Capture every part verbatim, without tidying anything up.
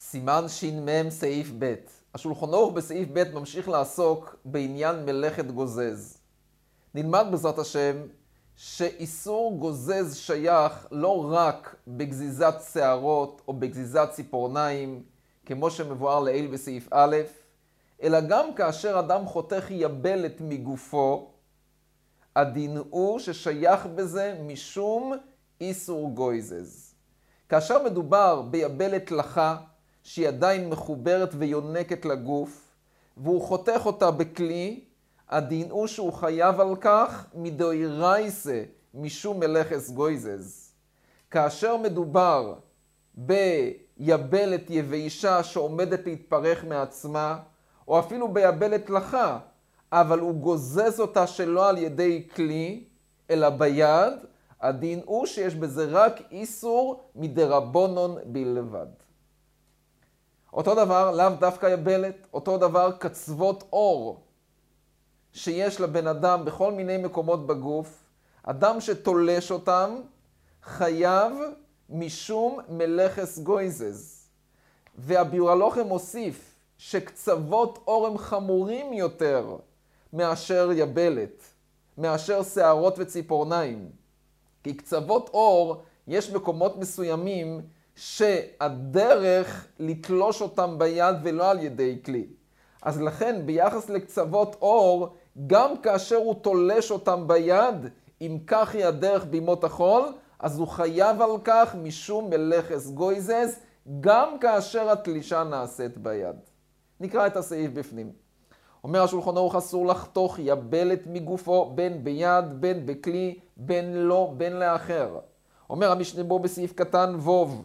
סימן ש"מ סעיף ב'. השולחן ערוך בסעיף ב' ממשיך לעסוק בעניין מלאכת גוזז. נלמד בעזרת השם שאיסור גוזז שייך לא רק בגזיזת שערות או בגזיזת ציפורניים, כמו שמבואר לעיל בסעיף א', אלא גם כאשר אדם חותך יבלת מגופו, הדין הוא ששייך בזה משום איסור גויזז. כאשר מדובר ביבלת לחה, שהיא עדיין מחוברת ויונקת לגוף, והוא חותך אותה בכלי, הדין הוא שהוא חייב על כך מדאורייתא משום מלאכת גויזז. כאשר מדובר ביבלת יבשה שעומדת להתפרק מעצמה, או אפילו ביבלת לחה, אבל הוא גוזז אותה שלא על ידי כלי, אלא ביד, הדין הוא שיש בזה רק איסור מדרבנן בלבד. אותו דבר, לאו דווקא יבלת, אותו דבר קצוות עור שיש לבן אדם בכל מיני מקומות בגוף, אדם שתולש אותם חייב משום מלאכת גויזז. והביאור הלכה מוסיף שקצוות עור הם חמורים יותר מאשר יבלת, מאשר שערות וציפורניים. כי קצוות עור יש מקומות מסוימים שהדרך לתלוש אותם ביד ולא על ידי כלי. אז לכן ביחס לקצוות עור, גם כאשר הוא תולש אותם ביד, אם כך היא הדרך בימות החול, אז הוא חייב על כך משום מלאכת גויזז, גם כאשר התלישה נעשית ביד. נקרא את הסעיף בפנים. אומר השולחן ערוך אסור לחתוך יבלת מגופו בין ביד, בין בכלי, בין לא, בין לאחר. אומר המשנה בו בסעיף קטן ווב.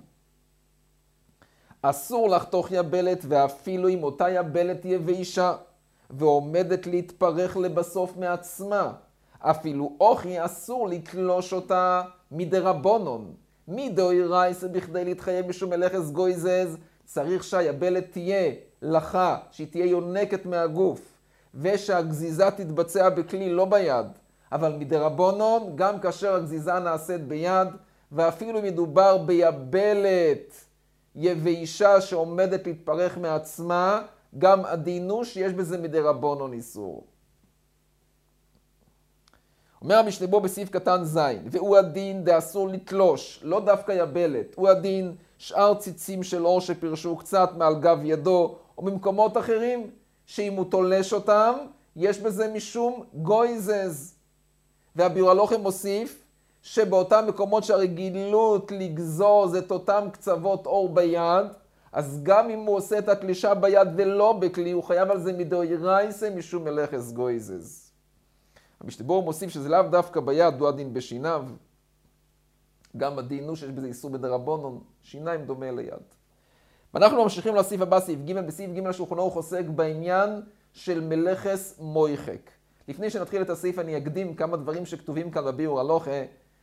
אסור לחתוך יבלת ואפילו אם אותה יבלת יבשה ועומדת להתפרק לבסוף מעצמה. אפילו אוכי אסור לתלוש אותה מדרבנן. מדאורייתא בכדי להתחייב משום מלאכת גויזז צריך שהיבלת תהיה לחה, שהיא תהיה יונקת מהגוף, ושהגזיזה תתבצע בכלי לא ביד, אבל מדרבנן גם כאשר הגזיזה נעשית ביד, ואפילו מדובר ביבלת יבשה שעומדת להתפרק מעצמה, גם הדין הוא שיש בזה מדרבנן איסור. אומר המשנה בו בסעיף קטן ז', והוא הדין דאסור לתלוש, לא דווקא יבלת, הוא הדין שאר ציצים של עור שפרשו קצת מעל גב ידו, או במקומות אחרים, שאם הוא תולש אותם, יש בזה משום גויזז. והביאור הלכה מוסיף, שבאותם מקומות שהרגילות לגזוז את אותם קצוות עור ביד, אז גם אם הוא עושה את התלישה ביד ולא בכלי, הוא חייב על זה מדאורייתא משום מלאכת גויזז. המשנה בו מוסיף שזה לאו דווקא ביד, הוא הדין בשיניו. גם הדין הוא שיש בזה איסור בדרבנן, שיניים דומה ליד. ואנחנו ממשיכים לסעיף הבא, סעיף ג'. בסעיף ג' השולחן ערוך עוסק בעניין של מלאכת מויחק. לפני שנתחיל את הסעיף אני אקדים כמה דברים שכתובים כאן בביאור הלכה.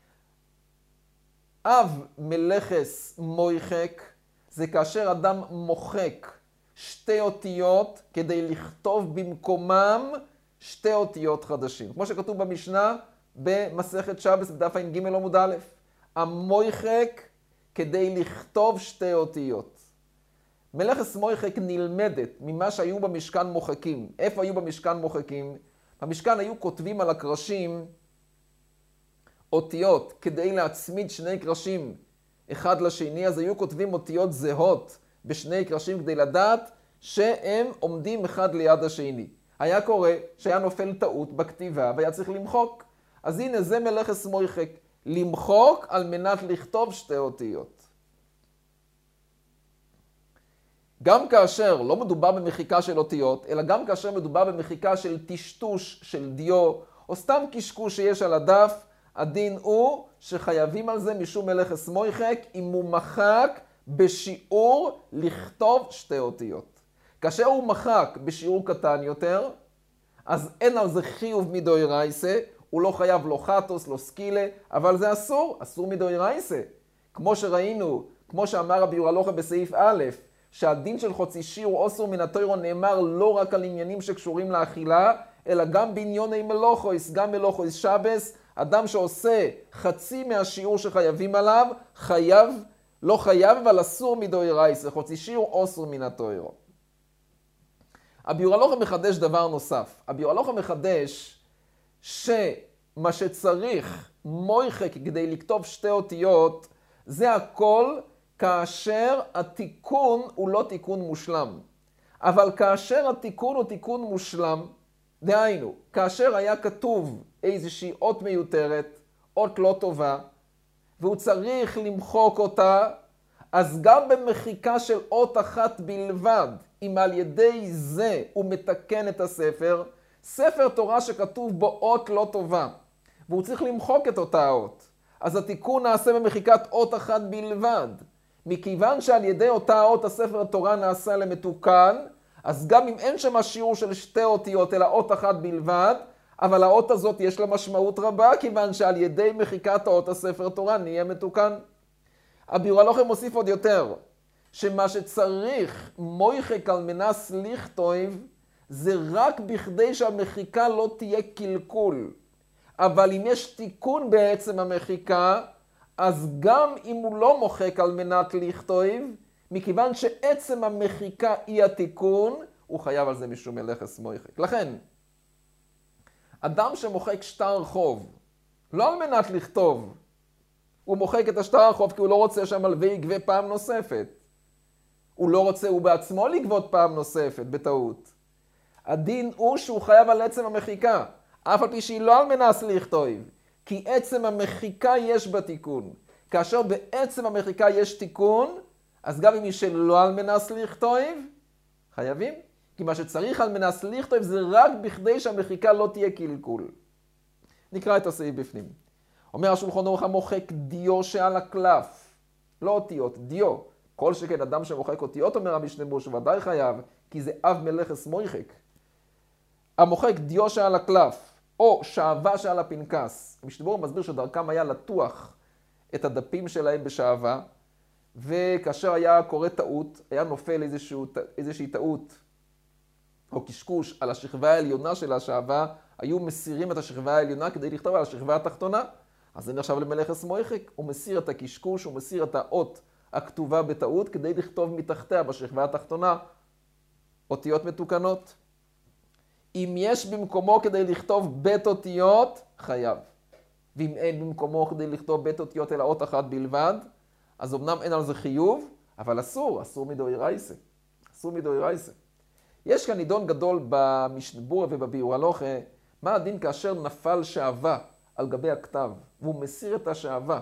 אב מלאכת מויחק זה כאשר אדם מוחק שתי אותיות כדי לכתוב במקומם שתי אותיות חדשים. כמו שכתוב במשנה במסכת שבס בדף ע"ג עמוד א'. המויחק כדי לכתוב שתי אותיות. מלאכת מויחק נלמדת ממה שהיו במשכן מוחקים. איפה היו במשכן מוחקים? במשכן היו כותבים על הקרשים אותיות כדי להצמיד שני קרשים אחד לשני, אז היו כותבים אותיות זהות בשני קרשים כדי לדעת שהם עומדים אחד ליד השני. היה קורה שהיה נופל טעות בכתיבה והיה צריך למחוק. אז הנה זה מלאכת מויחק, למחוק על מנת לכתוב שתי אותיות. גם כאשר לא מדובר במחיקה של אותיות, אלא גם כאשר מדובר במחיקה של טשטוש של דיו, או סתם קשקוש שיש על הדף, הדין הוא שחייבים על זה משום מלאכת מויחק, אם הוא מחק בשיעור לכתוב שתי אותיות. כאשר הוא מחק בשיעור קטן יותר, אז אין על זה חיוב מדאורייתא, הוא לא חייב לא חטוס, לא סקילה, אבל זה אסור, אסור מדאורייתא. כמו שראינו, כמו שאמר הביאור הלכה בסעיף א', שהדין של חוצי שיעור אסור מן התורה נאמר לא רק על עניינים שקשורים לאכילה, אלא גם בענייני מלוכוס, גם מלוכוס שבס, אדם שעושה חצי מהשיעור שחייבים עליו, חייב לא חייב, אבל אסור מדאורייתא, חוצי שיעור אוסר מן התורה. הביאור הלכה מחדש דבר נוסף. הביאור הלכה מחדש שמה שצריך מויחק כדי לכתוב שתי אותיות, זה הכל כאשר התיקון הוא לא תיקון מושלם. אבל כאשר התיקון הוא תיקון מושלם, דהיינו, כאשר היה כתוב איזושהי אות מיותרת, אות לא טובה, והוא צריך למחוק אותה, אז גם במחיקה של אות אחת בלבד, אם על ידי זה הוא מתקן את הספר, ספר תורה שכתוב בו אות לא טובה, והוא צריך למחוק את אותה אות, אז התיקון נעשה במחיקת אות אחת בלבד. מכיוון שעל ידי אותה אות הספר התורה נעשה למתוקן, אז גם אם אין שם שיעור של שתי אותיות, אלא אות אחת בלבד, אבל האות הזאת יש לה משמעות רבה, כיוון שעל ידי מחיקת האות הספר תורה נהיה מתוקן. הביאור הלכה מוסיף עוד יותר, שמה שצריך מויחק על מנס לכתוב, זה רק בכדי שהמחיקה לא תהיה קלקול. אבל אם יש תיקון בעצם המחיקה, אז גם אם הוא לא מוחק על מנת לכתוב, מכיוון שעצם המחיקה היא התיקון, הוא חייב על זה משום מלאכס מויחק. לכן, אדם שמוחק שטר חוב, לא על מנת לכתוב, הוא מוחק את השטר החוב כי הוא לא רוצה שהמלווה יגבה פעם נוספת. הוא לא רוצה, הוא בעצמו לגבות פעם נוספת, בטעות. הדין הוא שהוא חייב על עצם המחיקה, אף על פי שהיא לא על מנס לכתוב, כי עצם המחיקה יש בה תיקון. כאשר בעצם המחיקה יש תיקון, אז גם אם היא שלא על מנס לכתוב, חייבים. כי מה שצריך על מנס לכתוב זה רק בכדי שהמחיקה לא תהיה קלקול. נקרא את הסעיף בפנים. אומר השולחן ערוך המוחק דיו שעל הקלף. לא אותיות, דיו. כל שכן אדם שמוחק אותיות, אומר המשנה ברורה, שוודאי חייב, כי זה אב מלאכס מויחק. המוחק דיו שעל הקלף, או שעווה שעל הפנקס. המשנה ברורה מסביר שדרכם היה לטוח את הדפים שלהם בשעווה, וכאשר היה קורא טעות, היה נופל איזשהו, איזושהי טעות, או קשקוש על השכבה העליונה של השעווה, היו מסירים את השכבה העליונה כדי לכתוב על השכבה התחתונה. אז זה נחשב למלאכס מויחק, הוא מסיר את הקשקוש, הוא מסיר את האות הכתובה בטעות, כדי לכתוב מתחתיה בשכבה התחתונה אותיות מתוקנות. אם יש במקומו כדי לכתוב בית אותיות, חייב. ואם אין במקומו כדי לכתוב בית אותיות אלא אות אחת בלבד, אז אמנם אין על זה חיוב, אבל אסור, אסור מדאורייתא. אסור מדאורייתא. יש כאן נידון גדול במשנה ברורה ובביאור הלכה, מה הדין כאשר נפל שעווה על גבי הכתב, והוא מסיר את השעווה,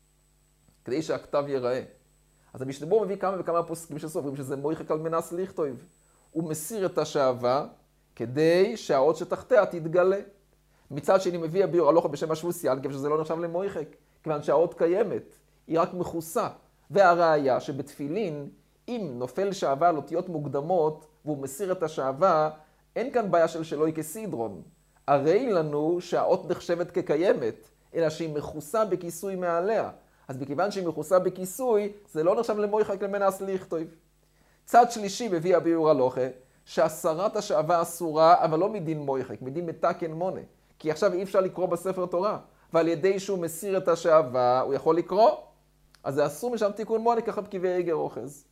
כדי שהכתב ייראה. אז המשנה ברורה מביא כמה וכמה פוסקים שסוברים שזה מויחק על מנס לכתוב. הוא מסיר את השעווה, כדי שהאות שתחתיה תתגלה. מצד שני מביא הביאור הלכה בשם השבוסי, על גב שזה לא נחשב למויחק, כיוון שהאות קיימת, היא רק מכוסה. והראיה שבתפילין, אם נופל שעווה על אותיות מוקדמות, והוא מסיר את השעווה, אין כאן בעיה של שלוי כסידרון. הרי לנו שהאות נחשבת כקיימת, אלא שהיא מכוסה בכיסוי מעליה. אז מכיוון שהיא מכוסה בכיסוי, זה לא נחשב למויחק למנס לכתוב. צד שלישי מביא הביאור הלכה, שהסרת השעווה אסורה, אבל לא מדין מויחק, מדין מתקן מונה. כי עכשיו אי אפשר לקרוא בספר תורה, ועל ידי שהוא מסיר את השעווה, הוא יכול לקרוא. אז זה אסור משם תיקון מונה, ככה בכתבי איגר אוחז.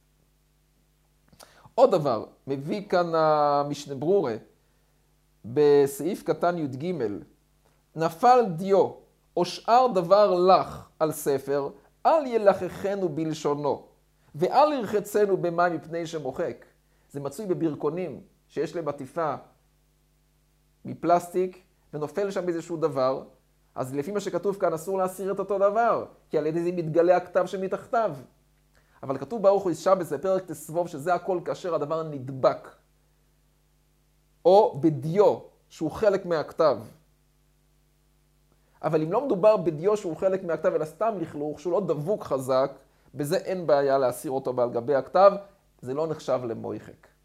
עוד דבר, מביא כאן המשנה ברורה, בסעיף קטן י"ג, נפל דיו או שאר דבר לך על ספר, אל ילחכנו בלשונו, ואל ירחצנו במים מפני שמוחק. זה מצוי בברכונים שיש להם עטיפה מפלסטיק, ונופל שם איזשהו דבר, אז לפי מה שכתוב כאן אסור להסיר את אותו דבר, כי על ידי זה מתגלה הכתב שמתחתיו. אבל כתוב ברוך הוא שבס בפרק תסבוב שזה הכל כאשר הדבר נדבק, או בדיו שהוא חלק מהכתב. אבל אם לא מדובר בדיו שהוא חלק מהכתב, אלא סתם לכלוך שהוא לא דבוק חזק, בזה אין בעיה להסיר אותו על גבי הכתב, זה לא נחשב למויחק.